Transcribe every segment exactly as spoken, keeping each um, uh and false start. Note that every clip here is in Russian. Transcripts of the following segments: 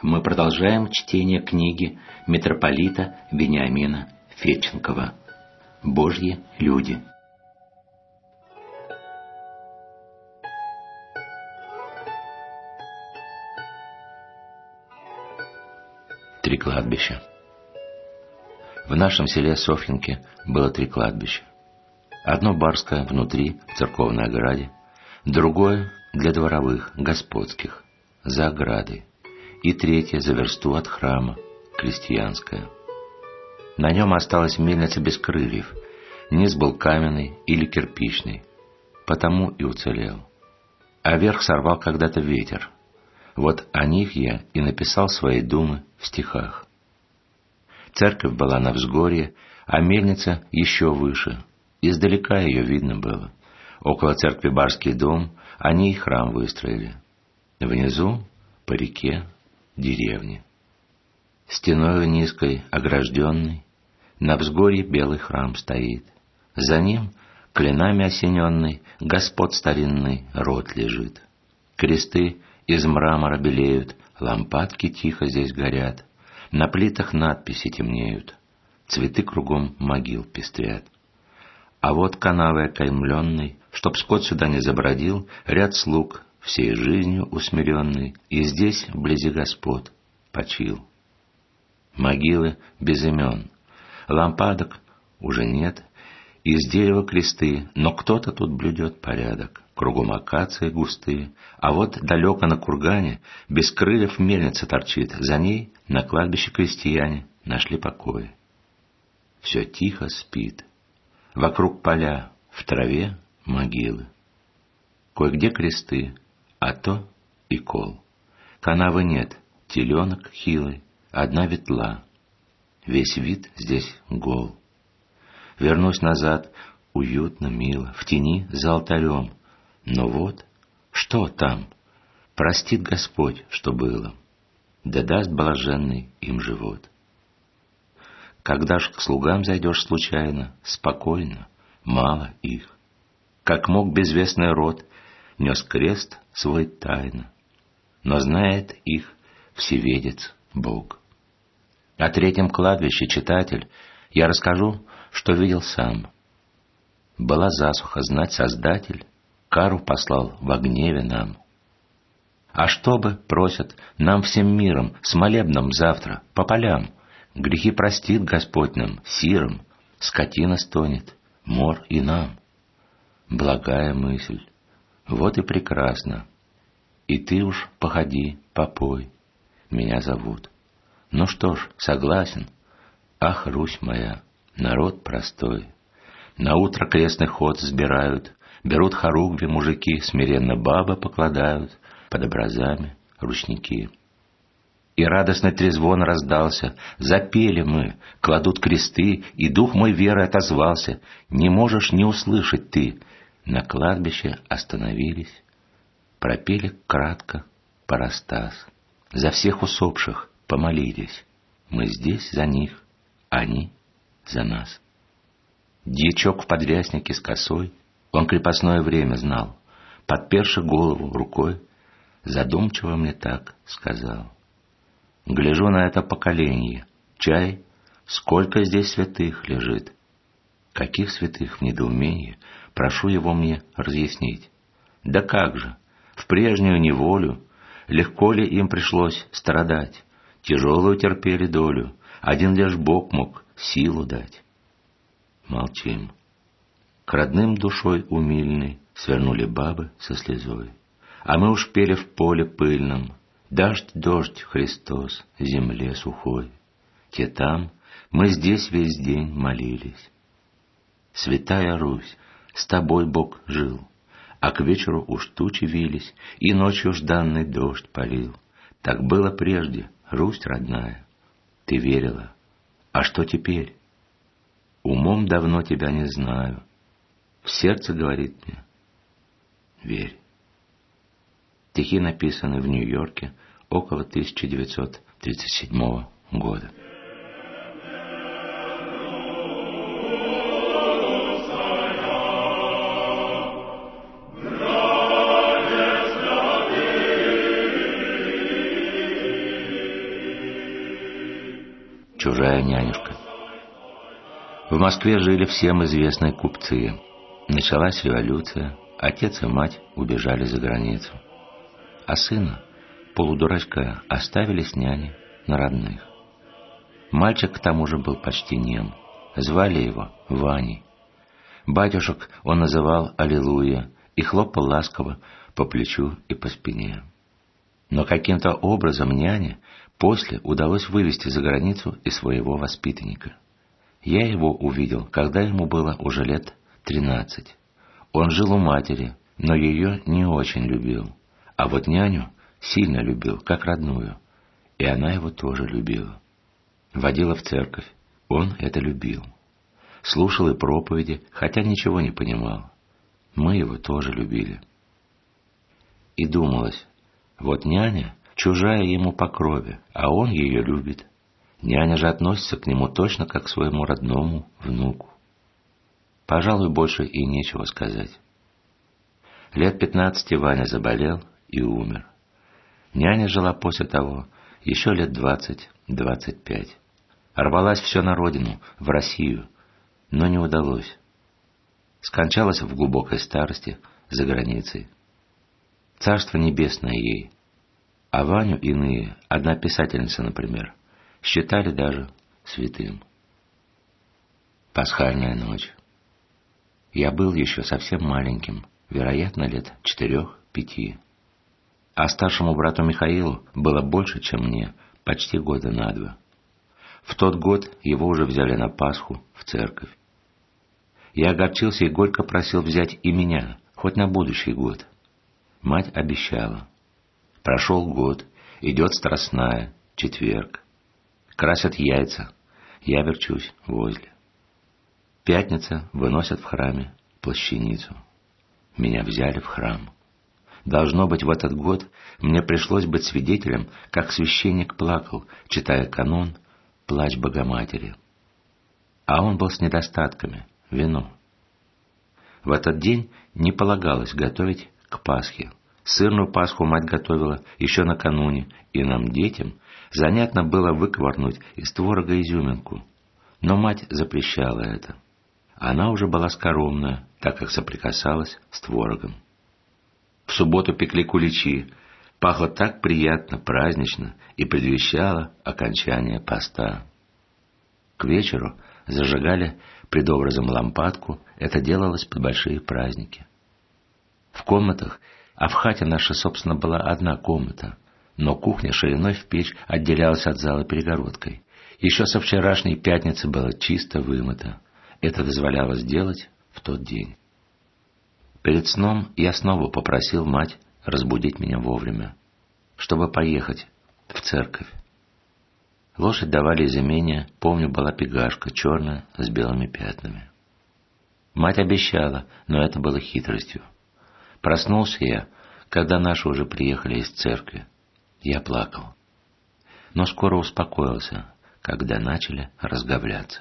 Мы продолжаем чтение книги митрополита Вениамина Федченкова «Божьи люди». Три кладбища. В нашем селе Софьинке было три кладбища. Одно барское внутри, в церковной ограде, другое для дворовых, господских, за оградой, и третье за версту от храма, крестьянское. На нем осталась мельница без крыльев, низ был каменный или кирпичный, потому и уцелел. А верх сорвал когда-то ветер. Вот о них я и написал свои думы в стихах. Церковь была на взгорье, а мельница еще выше. Издалека ее видно было. Около церкви барский дом, они и храм выстроили. Внизу, по реке, деревни. Стеною низкой, огражденной, на взгорье белый храм стоит. За ним, клинами осененный, Господ старинный род лежит. Кресты из мрамора белеют, лампадки тихо здесь горят, на плитах надписи темнеют, цветы кругом могил пестрят. А вот канавой окаймленный, чтоб скот сюда не забродил, ряд слуг, всей жизнью усмиренный, и здесь, вблизи Господ, почил. Могилы без имен, лампадок уже нет, из дерева кресты, но кто-то тут блюдет порядок. Кругом акации густые, а вот далеко на кургане без крыльев мельница торчит, за ней на кладбище крестьяне нашли покой. Все тихо спит, вокруг поля, в траве могилы. Кое-где кресты, а то и кол. Канавы нет, теленок хилый, одна ветла. Весь вид здесь гол. Вернусь назад, уютно, мило, в тени за алтарем. Но вот, что там? Простит Господь, что было, да даст блаженный им живот. Когда ж к слугам зайдешь случайно, спокойно, мало их. Как мог безвестный род, нес крест свой тайно, но знает их всеведец Бог. О третьем кладбище, читатель, я расскажу, что видел сам. Была засуха, знать Создатель кару послал во гневе нам. А чтобы, просят, нам всем миром, с молебном завтра, по полям, грехи простит Господь нам, сирым, скотина стонет, мор и нам. Благая мысль, вот и прекрасно. И ты уж походи, попой, меня зовут. Ну что ж, согласен. Ах, Русь моя, народ простой. На утро крестный ход сбирают, берут хоругви мужики, смиренно бабы покладают, под образами ручники. И радостный трезвон раздался, запели мы, кладут кресты, и дух мой веры отозвался. Не можешь не услышать ты. На кладбище остановились, пропели кратко парастас. За всех усопших помолились, мы здесь за них, они за нас. Дьячок в подряснике с косой, он крепостное время знал, подперши голову рукой, задумчиво мне так сказал. Гляжу на это поколенье, чай, сколько здесь святых лежит. Каких святых в недоумении, прошу его мне разъяснить. Да как же, в прежнюю неволю, легко ли им пришлось страдать, тяжелую терпели долю, один лишь Бог мог силу дать. Молчим. К родным душой умильной свернули бабы со слезой. А мы уж пели в поле пыльном: дождь, дождь, Христос, земле сухой. Те там, мы здесь весь день молились. Святая Русь, с тобой Бог жил, а к вечеру уж тучи вились, и ночью жданный дождь полил. Так было прежде, Русь родная. Ты верила, а что теперь? Умом давно тебя не знаю. В сердце говорит мне: верь. Стихи написаны в Нью-Йорке около тысяча девятьсот тридцать седьмого года. чужая нянюшка. В Москве жили всем известные купцы. Началась революция, отец и мать убежали за границу. А сына, полудурачка, оставили с няней на родных. Мальчик к тому же был почти нем. Звали его Ваней. Батюшек он называл Аллилуйя и хлопал ласково по плечу и по спине. Но каким-то образом няне после удалось вывести за границу и своего воспитанника. Я его увидел, когда ему было уже лет тринадцать. Он жил у матери, но ее не очень любил. А вот няню сильно любил, как родную. И она его тоже любила. Водила в церковь. Он это любил. Слушал и проповеди, хотя ничего не понимал. Мы его тоже любили. И думалось, вот няня чужая ему по крови, а он ее любит. Няня же относится к нему точно как к своему родному внуку. Пожалуй, больше и нечего сказать. Лет пятнадцати Ваня заболел и умер. Няня жила после того еще лет двадцать-двадцать пять. Рвалась все на родину, в Россию, но не удалось. Скончалась в глубокой старости за границей. Царство небесное ей. А Ваню иные, одна писательница, например, считали даже святым. Пасхальная ночь. Я был еще совсем маленьким, вероятно, лет четырех-пяти. А старшему брату Михаилу было больше, чем мне, почти года на два. В тот год его уже взяли на Пасху в церковь. Я огорчился и горько просил взять и меня, хоть на будущий год. Мать обещала. Прошел год, идет Страстная, четверг. Красят яйца, я верчусь возле. Пятница, выносят в храме плащаницу. Меня взяли в храм. Должно быть, в этот год мне пришлось быть свидетелем, как священник плакал, читая канон «Плач Богоматери». А он был с недостатками, вино. В этот день не полагалось готовить к Пасхе. Сырную Пасху мать готовила еще накануне, и нам, детям, занятно было выковырнуть из творога изюминку. Но мать запрещала это. Она уже была скоромная, так как соприкасалась с творогом. В субботу пекли куличи. Пахло так приятно, празднично и предвещало окончание поста. К вечеру зажигали пред образом лампадку. Это делалось под большие праздники. В комнатах, а в хате наша, собственно, была одна комната, но кухня шириной в печь отделялась от зала перегородкой. Еще со вчерашней пятницы было чисто вымыто. Это дозволялось делать в тот день. Перед сном я снова попросил мать разбудить меня вовремя, чтобы поехать в церковь. Лошадь давали из имения, помню, была пегашка, черная, с белыми пятнами. Мать обещала, но это было хитростью. Проснулся я, когда наши уже приехали из церкви. Я плакал. Но скоро успокоился, когда начали разговляться.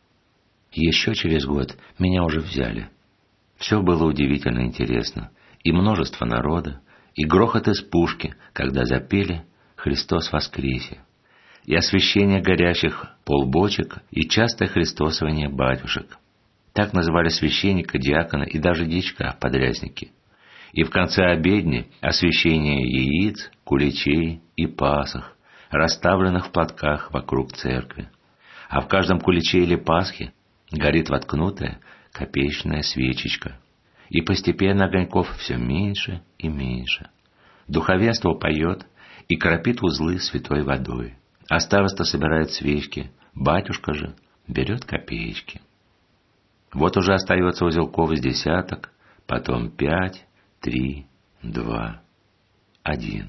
Еще через год меня уже взяли. Все было удивительно интересно. И множество народа, и грохот из пушки, когда запели «Христос воскресе», и освещение горящих полбочек, и частое христосование батюшек. Так называли священника, диакона и даже дьячка, подрясники. И в конце обедни освещение яиц, куличей и пасах, расставленных в платках вокруг церкви. А в каждом куличе или пасхе горит воткнутая копеечная свечечка. И постепенно огоньков все меньше и меньше. Духовенство поет и кропит узлы святой водой. А староста собирает свечки, батюшка же берет копеечки. Вот уже остается узелков из десяток, потом пять, три, два, один.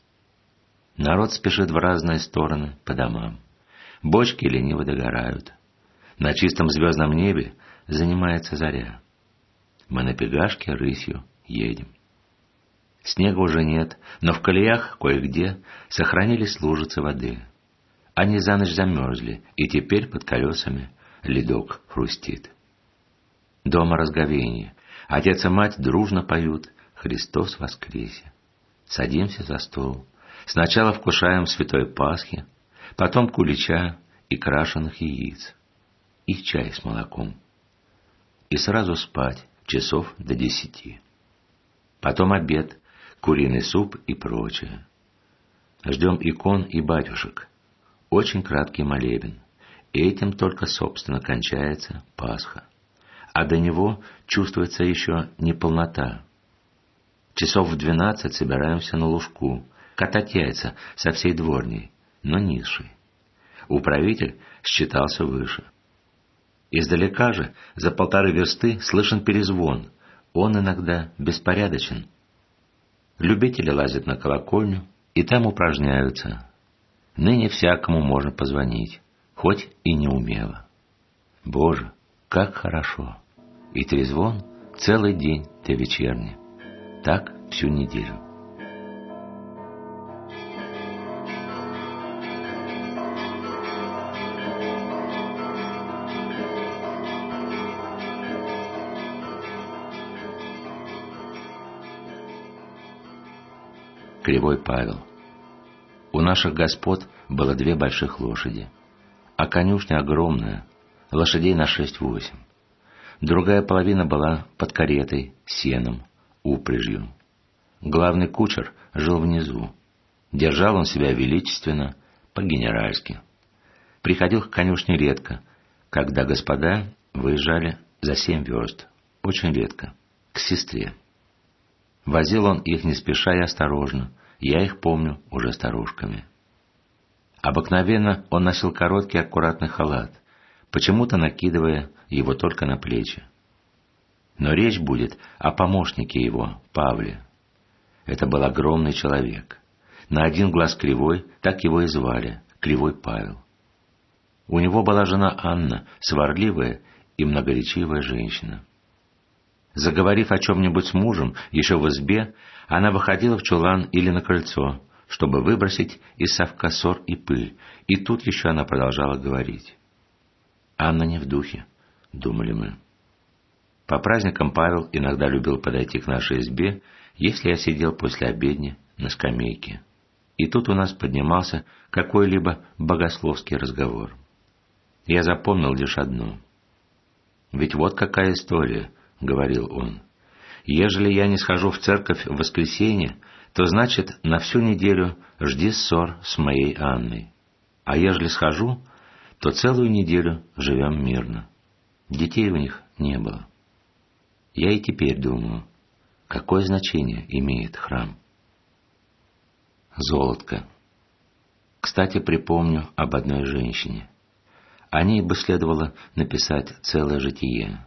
Народ спешит в разные стороны по домам. Бочки лениво догорают. На чистом звездном небе занимается заря. Мы на пегашке рысью едем. Снега уже нет, но в колеях кое-где сохранились лужицы воды. Они за ночь замерзли, и теперь под колесами ледок хрустит. Дома разговение. Отец и мать дружно поют «Христос воскресе». Садимся за стол. Сначала вкушаем святой Пасхи, потом кулича и крашеных яиц, и чай с молоком. И сразу спать часов до десяти. Потом обед, куриный суп и прочее. Ждем икон и батюшек. Очень краткий молебен. Этим только, собственно, кончается Пасха. А до него чувствуется еще неполнота. Часов в двенадцать собираемся на лужку, катать яйца со всей дворней, но низшей. Управитель считался выше. Издалека же, за полторы версты, слышен перезвон. Он иногда беспорядочен. Любители лазят на колокольню и там упражняются. Ныне всякому можно позвонить, хоть и неумело. Боже, как хорошо! И трезвон целый день до вечерни. Так всю неделю. Кривой Павел. У наших господ было две больших лошади, а конюшня огромная, лошадей на шесть-восемь. Другая половина была под каретой, сеном, упряжью. Главный кучер жил внизу. Держал он себя величественно, по-генеральски. Приходил к конюшне редко, когда господа выезжали за семь верст, очень редко, к сестре. Возил он их не спеша и осторожно, я их помню уже старушками. Обыкновенно он носил короткий аккуратный халат, почему-то накидывая его только на плечи. Но речь будет о помощнике его, Павле. Это был огромный человек. На один глаз кривой, так его и звали, Кривой Павел. У него была жена Анна, сварливая и многоречивая женщина. Заговорив о чем-нибудь с мужем, еще в избе, она выходила в чулан или на крыльцо, чтобы выбросить из совка ссор и пыль, и тут еще она продолжала говорить. «Анна не в духе», — думали мы. По праздникам Павел иногда любил подойти к нашей избе, если я сидел после обедни на скамейке. И тут у нас поднимался какой-либо богословский разговор. Я запомнил лишь одно. «Ведь вот какая история», — говорил он. «Ежели я не схожу в церковь в воскресенье, то, значит, на всю неделю жди ссор с моей Анной. А ежели схожу, то целую неделю живем мирно. Детей у них не было». Я и теперь думаю, какое значение имеет храм. Золотко. Кстати, припомню об одной женщине. О ней бы следовало написать целое житие.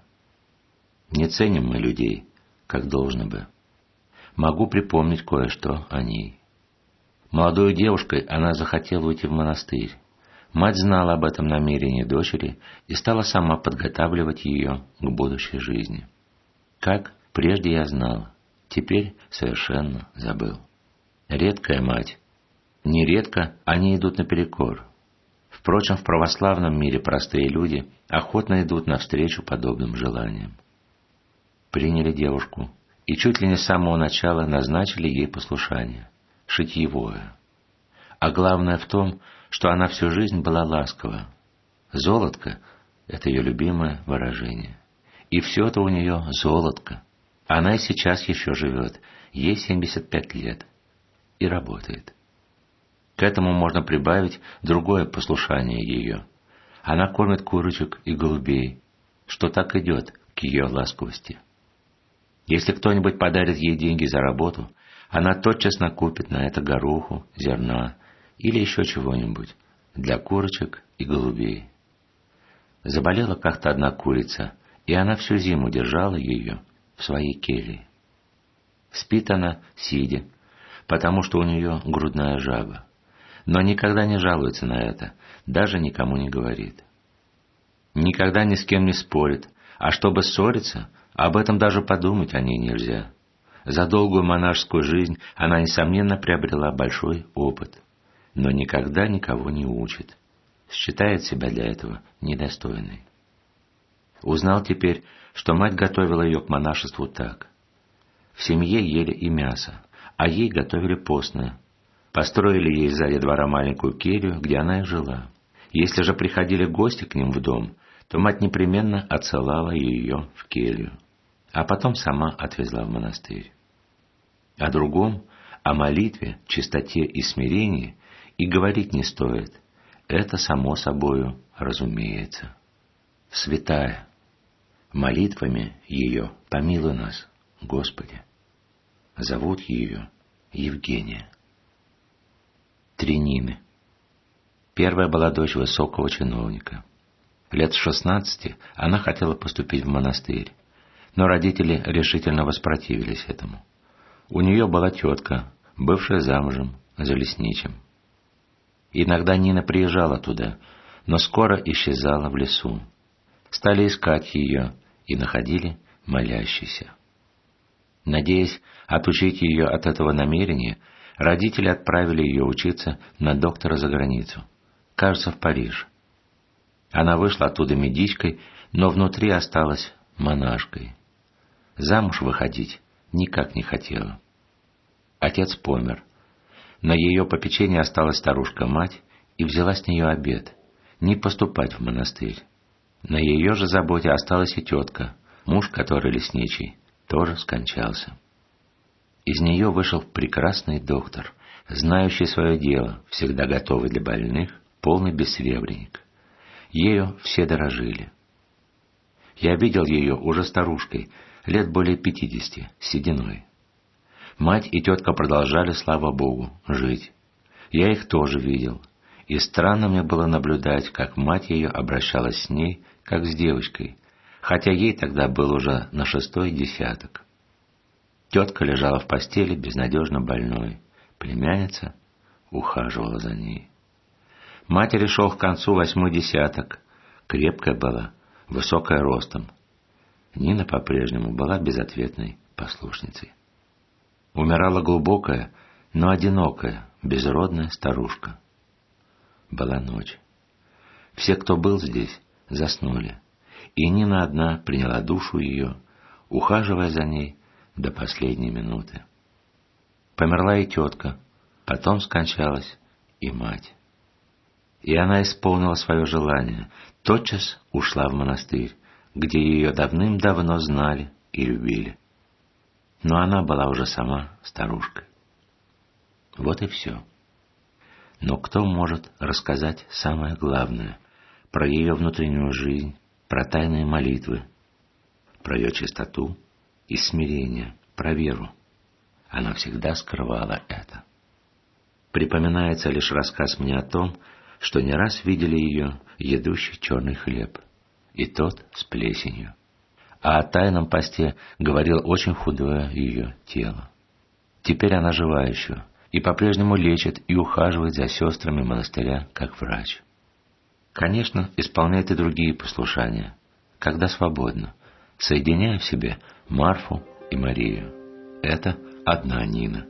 Не ценим мы людей, как должно бы. Могу припомнить кое-что о ней. Молодой девушкой она захотела уйти в монастырь. Мать знала об этом намерении дочери и стала сама подготавливать ее к будущей жизни. Как, прежде я знал, теперь совершенно забыл. Редкая мать. Нередко они идут наперекор. Впрочем, в православном мире простые люди охотно идут навстречу подобным желаниям. Приняли девушку и чуть ли не с самого начала назначили ей послушание, шитьевое. А главное в том, что она всю жизнь была ласкова. Золотко — это ее любимое выражение. И все-то у нее золотко. Она и сейчас еще живет, ей семьдесят пять лет, и работает. К этому можно прибавить другое послушание ее. Она кормит курочек и голубей, что так идет к ее ласковости. Если кто-нибудь подарит ей деньги за работу, она тотчас накупит на это гороху, зерна или еще чего-нибудь для курочек и голубей. Заболела как-то одна курица, и она всю зиму держала ее в своей келье. Спит она сидя, потому что у нее грудная жаба, но никогда не жалуется на это, даже никому не говорит. Никогда ни с кем не спорит, а чтобы ссориться, об этом даже подумать о ней нельзя. За долгую монашескую жизнь она, несомненно, приобрела большой опыт, но никогда никого не учит, считает себя для этого недостойной. Узнал теперь, что мать готовила ее к монашеству так. В семье ели и мясо, а ей готовили постное. Построили ей сзади двора маленькую келью, где она и жила. Если же приходили гости к ним в дом, то мать непременно отсылала ее в келью, а потом сама отвезла в монастырь. О другом, о молитве, чистоте и смирении и говорить не стоит. Это само собою разумеется. Святая, молитвами ее помилуй нас, Господи. Зовут ее Евгения. Три Нины. Первая была дочь высокого чиновника. Лет с шестнадцати она хотела поступить в монастырь, но родители решительно воспротивились этому. У нее была тетка, бывшая замужем за лесничим. Иногда Нина приезжала туда, но скоро исчезала в лесу. Стали искать ее и находили молящейся. Надеясь отучить ее от этого намерения, родители отправили ее учиться на доктора за границу, кажется, в Париж. Она вышла оттуда медичкой, но внутри осталась монашкой. Замуж выходить никак не хотела. Отец помер. На ее попечении осталась старушка-мать и взяла с нее обет не поступать в монастырь. На ее же заботе осталась и тетка, муж, который лесничий, тоже скончался. Из нее вышел прекрасный доктор, знающий свое дело, всегда готовый для больных, полный бессребренник. Ею все дорожили. Я видел ее уже старушкой, лет более пятидесяти, с сединой. Мать и тетка продолжали, слава Богу, жить. Я их тоже видел, и странно мне было наблюдать, как мать ее обращалась с ней, как с девочкой, хотя ей тогда был уже на шестой десяток. Тетка лежала в постели безнадежно больной, племянница ухаживала за ней. Матери шел к концу восьмой десяток, крепкая была, высокая ростом. Нина по-прежнему была безответной послушницей. Умирала глубокая, но одинокая, безродная старушка. Была ночь. Все, кто был здесь, заснули, и Нина одна приняла душу ее, ухаживая за ней до последней минуты. Померла и тетка, потом скончалась и мать. И она исполнила свое желание, тотчас ушла в монастырь, где ее давным-давно знали и любили. Но она была уже сама старушкой. Вот и все. Но кто может рассказать самое главное про ее внутреннюю жизнь, про тайные молитвы, про ее чистоту и смирение, про веру? Она всегда скрывала это. Припоминается лишь рассказ мне о том, что не раз видели ее едущей черный хлеб, и тот с плесенью. А о тайном посте говорил очень худое ее тело. Теперь она жива еще, и по-прежнему лечит и ухаживает за сестрами монастыря, как врач. Конечно, исполняет и другие послушания, когда свободно, соединяя в себе Марфу и Марию. Это одна Нина.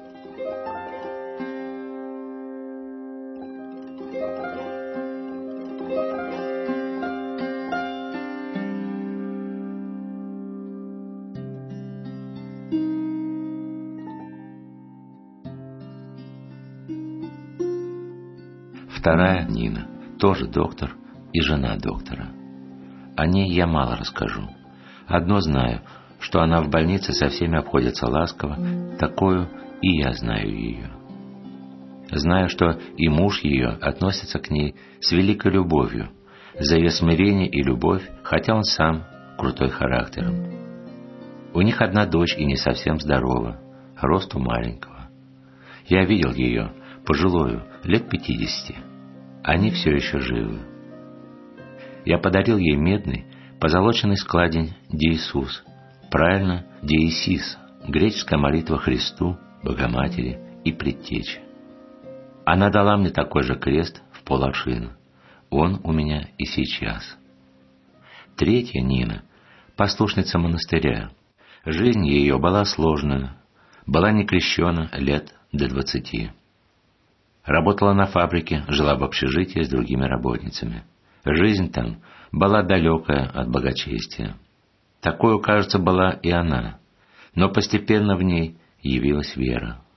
Вторая Нина, тоже доктор и жена доктора. О ней я мало расскажу. Одно знаю, что она в больнице со всеми обходится ласково, такую и я знаю ее. Знаю, что и муж ее относится к ней с великой любовью, за ее смирение и любовь, хотя он сам крутой характером. У них одна дочь и не совсем здорова, росту маленького. Я видел ее, пожилую, лет пятидесяти. Они все еще живы. Я подарил ей медный, позолоченный складень Деисус, правильно Деисис, греческая молитва Христу, Богоматери и Предтече. Она дала мне такой же крест в поларшина. Он у меня и сейчас. Третья Нина, послушница монастыря. Жизнь ее была сложная, была не крещена лет до двадцати. Работала на фабрике, жила в общежитии с другими работницами. Жизнь там была далекая от благочестия. Такою, кажется, была и она. Но постепенно в ней явилась вера.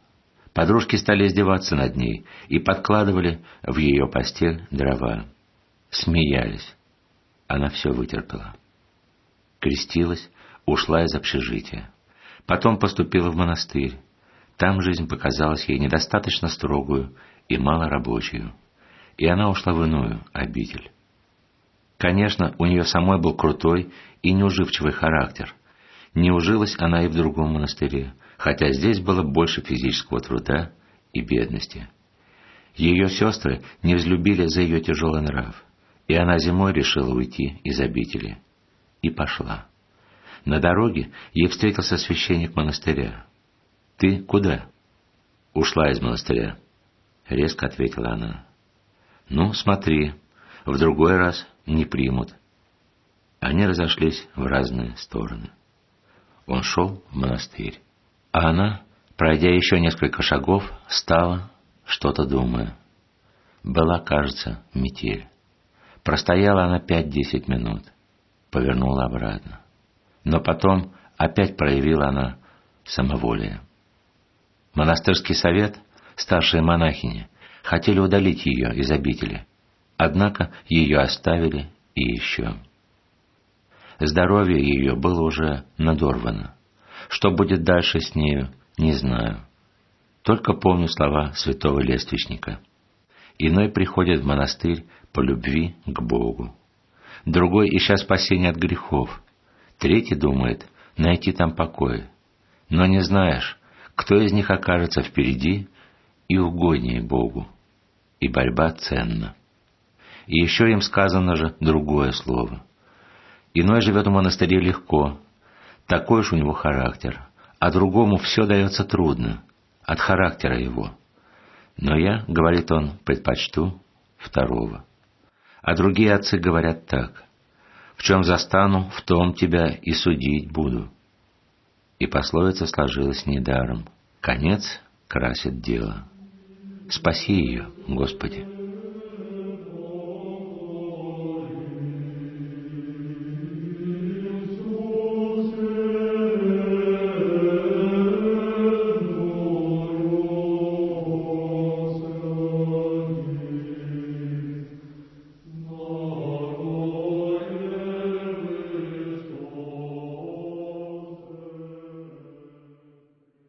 Подружки стали издеваться над ней и подкладывали в ее постель дрова. Смеялись. Она все вытерпела. Крестилась, ушла из общежития. Потом поступила в монастырь. Там жизнь показалась ей недостаточно строгую и малорабочую, и она ушла в иную обитель. Конечно, у нее самой был крутой и неуживчивый характер. Не ужилась она и в другом монастыре, хотя здесь было больше физического труда и бедности. Ее сестры не взлюбили за ее тяжелый нрав, и она зимой решила уйти из обители. И пошла. На дороге ей встретился священник монастыря. «Ты куда?» «Ушла из монастыря», — резко ответила она. «Ну, смотри, в другой раз не примут». Они разошлись в разные стороны. Он шел в монастырь, а она, пройдя еще несколько шагов, стала, что-то думая. Была, кажется, метель. Простояла она пять-десять минут, повернула обратно. Но потом опять проявила она самоволие. Монастырский совет, старшие монахини, хотели удалить ее из обители, однако ее оставили и еще. Здоровье ее было уже надорвано. Что будет дальше с нею, не знаю. Только помню слова святого лествичника. Иной приходит в монастырь по любви к Богу. Другой, ища спасения от грехов. Третий думает найти там покой. Но не знаешь, кто из них окажется впереди и угоднее Богу. И борьба ценна. И еще им сказано же другое слово. Иной живет в монастыре легко, такой уж у него характер, а другому все дается трудно, от характера его. Но я, говорит он, предпочту второго. А другие отцы говорят так: в чем застану, в том тебя и судить буду. И пословица сложилась недаром: конец красит дело. Спаси ее, Господи.